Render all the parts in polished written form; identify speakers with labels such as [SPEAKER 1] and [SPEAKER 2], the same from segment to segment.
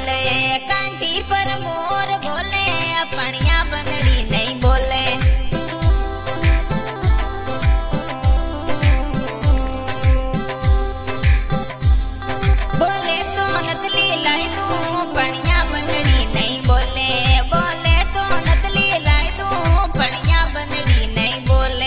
[SPEAKER 1] बोले, कंठी पर मोर बोले, पणिया बंदड़ी नहीं बोले। बोले तो नतली लाई दूं, पणिया बंदड़ी नहीं बोले, बोले तो नतली लाई दूं, पणिया बंदड़ी नहीं बोले।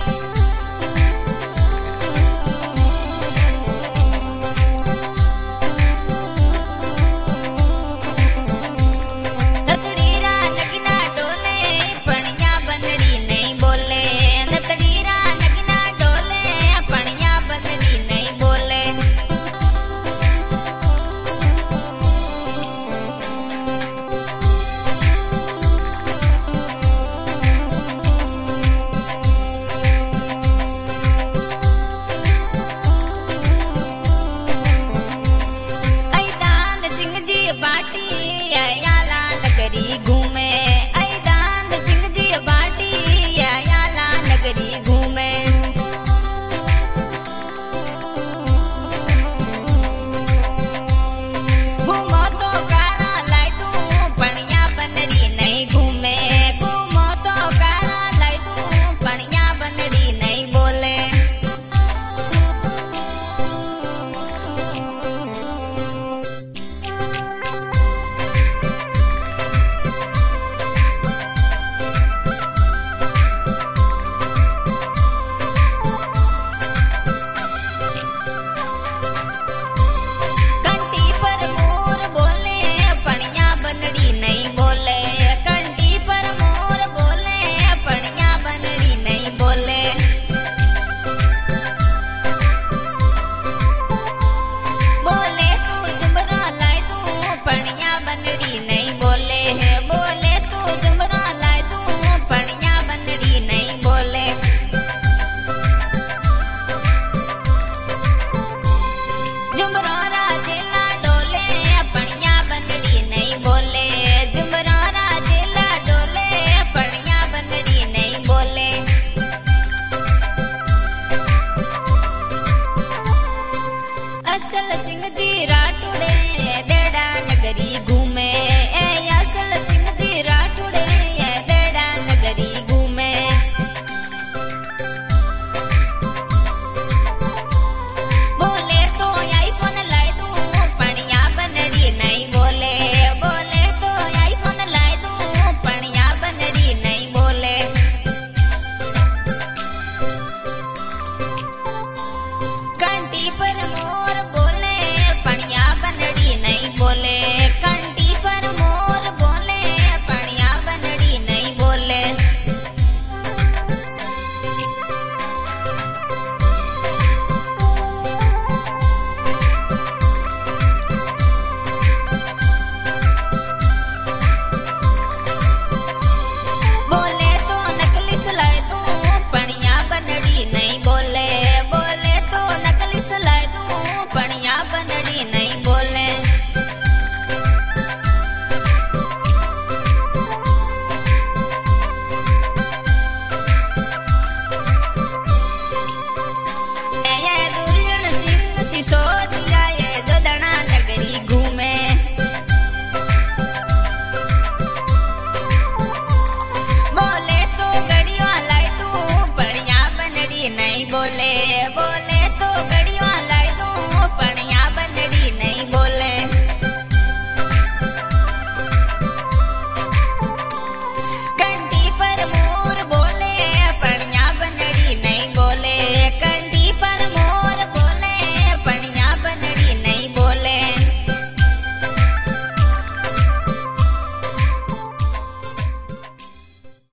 [SPEAKER 1] घूमे ऐदान सिंह जी बाटी आयाला नगरी घूमे। घूमो तो कारा लाई दूं, पणिया बंदड़ी नहीं घूमे, घूमो तो कारा लाई दूं, पणिया बंदड़ी नहीं बोले। नहीं बोले, कंठी पर मोर बोले, पणिया बंदड़ी नहीं बोले। बोले तू जुमरा लाई दूं, पणिया बंदड़ी नहीं बोले, बोले तू जुमरा लाई दूं, पणिया बंदड़ी नहीं बोले। जुमरा राजेला डोले, पणिया बंदड़ी नहीं बोले, जुमरा राजेला डोले, पणिया बंदड़ी नहीं बोले। असल सिंह जी राठौड़े देड़ा नगरी घूमे, असल सिंह जी राठौड़े देड़ा नगरी घूमे। बोले तो आईफोन लाई दूं, पणिया बंदड़ी नहीं बोले, बोले तो आईफोन लाई दूं, पणिया बंदड़ी नहीं बोले। कंठी पर मोर बोले, पणिया बंदड़ी नहीं बोले, कंठी पर मोर बोले, पणिया बंदड़ी नहीं बोले। बोले तो नकली सलाई दूं, पणिया बंदड़ी नहीं बोले, बोले तो नकली सलाई दूं, पणिया बंदड़ी नहीं बोले। ये दुर्जन सिंह सिसोदिया ये जोधना नगरी घूमे। बोले तो गड़िया लाई दूं, पणिया बंदड़ी नहीं बोले,